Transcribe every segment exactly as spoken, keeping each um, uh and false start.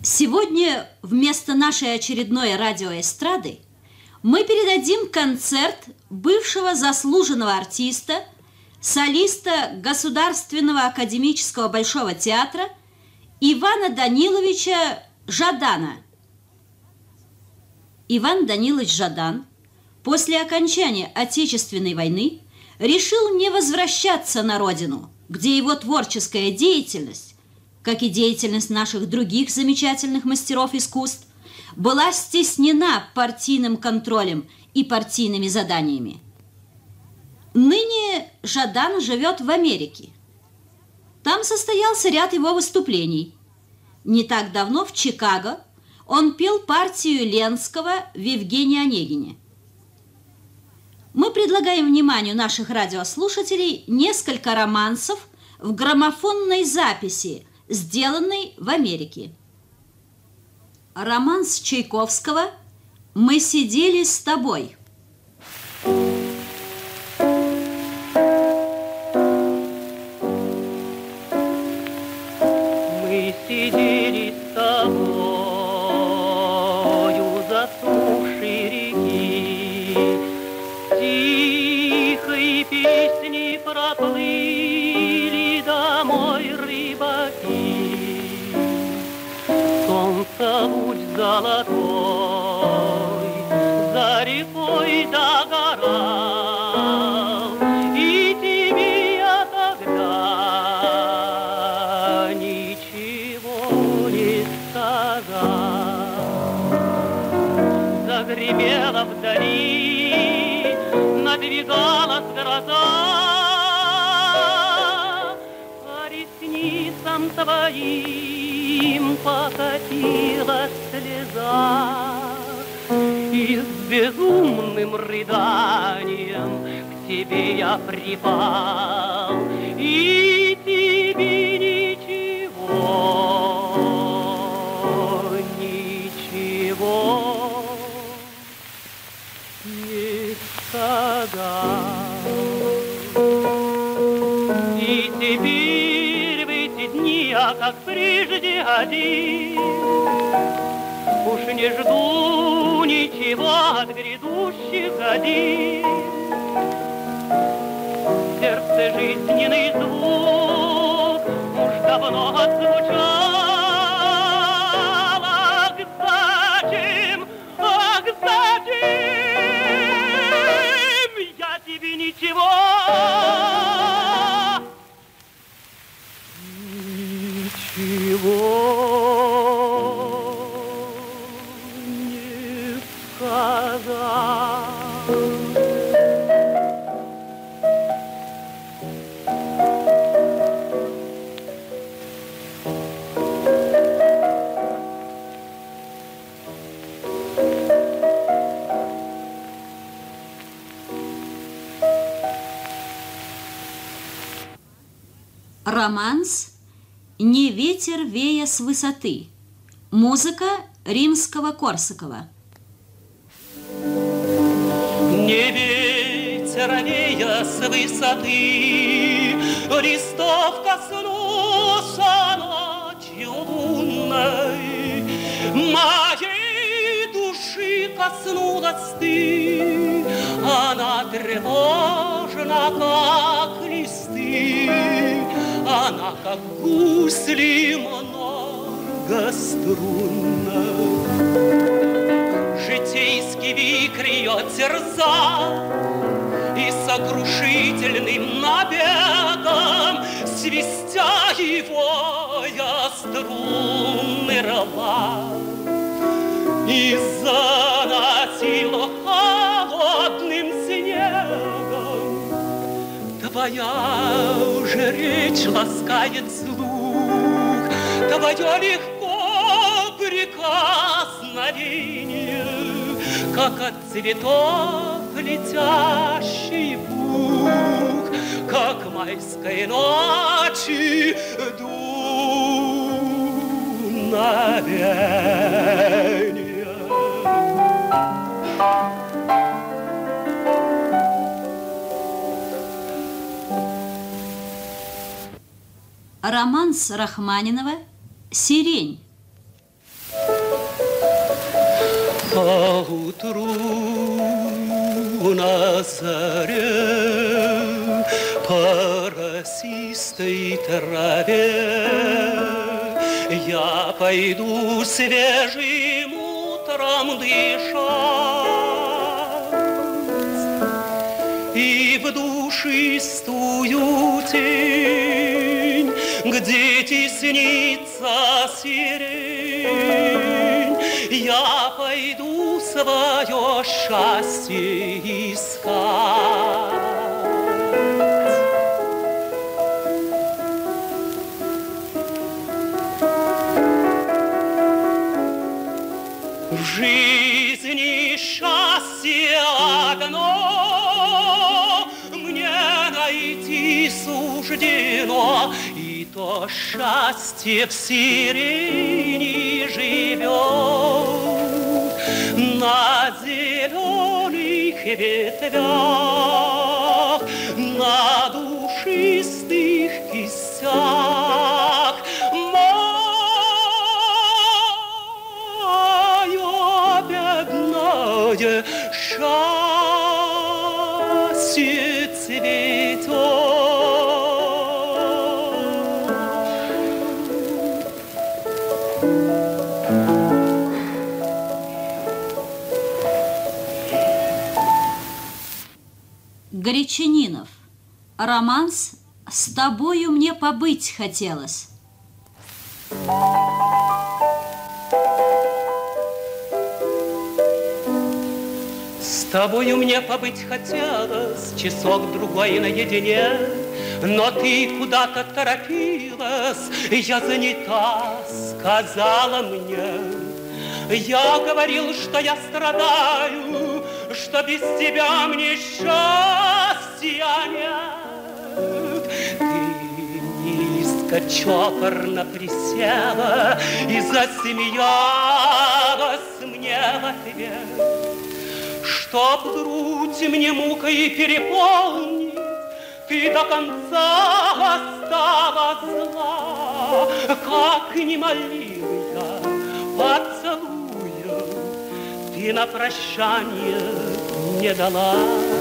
Сегодня вместо нашей очередной радиоэстрады мы передадим концерт бывшего заслуженного артиста, солиста Государственного академического Большого театра Ивана Даниловича Жадана. Иван Данилович Жадан после окончания Отечественной войны решил не возвращаться на родину, где его творческая деятельность, как и деятельность наших других замечательных мастеров искусств, была стеснена партийным контролем и партийными заданиями. Ныне Жадан живет в Америке. Там состоялся ряд его выступлений. Не так давно в Чикаго он пел партию Ленского в Евгении Онегине. Мы предлагаем вниманию наших радиослушателей несколько романсов в граммофонной записи, сделанной в Америке. Романс Чайковского «Мы сидели с тобой». Мы сидели с тобою засохшей реки, тихой песни проплыли домой рыбаки. Солнце луч золотой за рекой догорал, и тебе я тогда ничего не сказал. Загремела вдали, надвигалась гроза, по ресницам твоим покатилась слеза, и с безумным рыданием к тебе я припал, и тебе ничего, ничего не сказал. И теперь в эти дни я, как прежде, один, уж не жду ничего от грядущих годин. В сердце жизненный звук уж давно отзвучал. Ах, зачем, ах, зачем я тебе ничего, ничего не сказал. Романс «Не ветер вея с высоты». Музыка Римского-Корсакова. Не ветер вея с высоты, листов коснулся ночью лунной, моей души коснулась ты, она тревожна, как листы, она, как гусли, многострунна. Житейский вихрь ее терзал, и сокрушительным набегом, свистя его, я струны рвал, и заносил холодным снегом. Твоя же речь ласкает слух, твое легко прикосновение, как от цветов летящий пух, как майской ночи дуновенье. Романс Рахманинова «Сирень». Поутру на заре по росистой траве я пойду свежим утром дышать, и в душистую тень, где теснится сирень, я пойду свое счастье искать. В жизни счастье одно мне найти суждено, и то счастье в сирени живет на зеленых ветвях, на душистых кистях. Мое счастье цветет. Горячанинов. Романс «С тобою мне побыть хотелось». С тобою мне побыть хотелось часок-другой наедине, но ты куда-то торопилась, я занята, сказала мне. Я говорил, что я страдаю, что без тебя мне счастья нет. Ты низко, чопорно присела и засмеялась мне в ответ. Чтоб грудь мне мукой переполнить, ты до конца осталась зла, как не молил я поцелуя, ты на прощание не дала.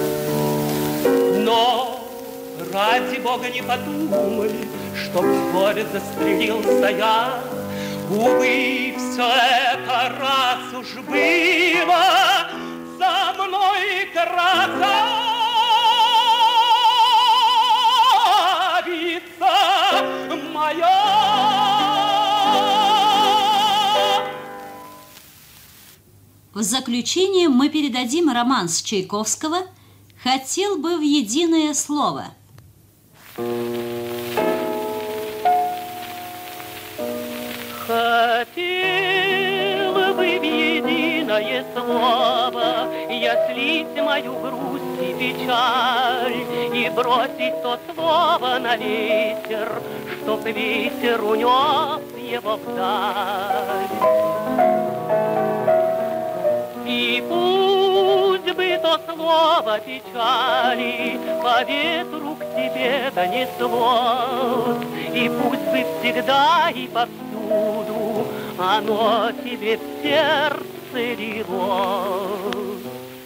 Но ради Бога не подумай, чтоб в горе застрелился я. Увы, все это раз уж было со мной, красавица моя. В заключение мы передадим романс Чайковского «Хотел бы в единое слово». Хотел бы в единое слово я слить мою грусть и печаль и бросить то слово на ветер, чтоб ветер унес его вдаль. И пусть бы то слово печали по ветру к тебе донеслось, и пусть бы всегда и повсюду оно тебе в сердце лилось.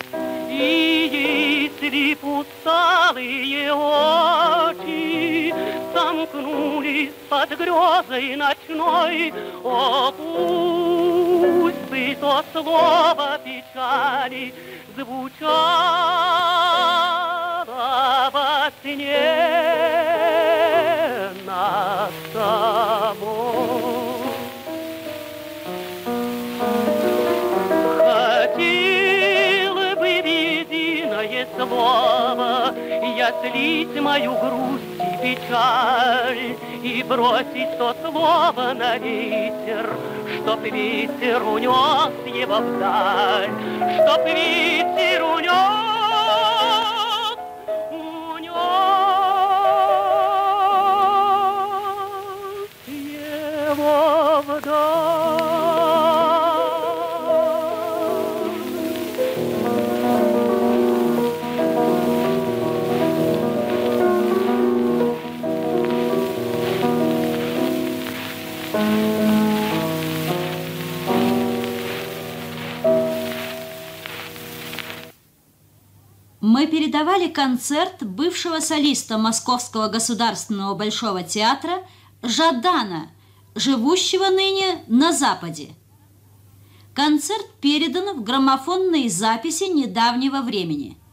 И если б усталые очи сомкнулись под грезой ночной, о, пусть бы то слово печали звучало во сне над тобой. Слово я слить мою грусть и печаль и бросить то слово на ветер, чтоб ветер унес его вдаль, чтоб ветер унес, унес его вдаль. мы передавали концерт бывшего солиста Московского государственного Большого театра Жадана, живущего ныне на Западе. Концерт передан в граммофонной записи недавнего времени.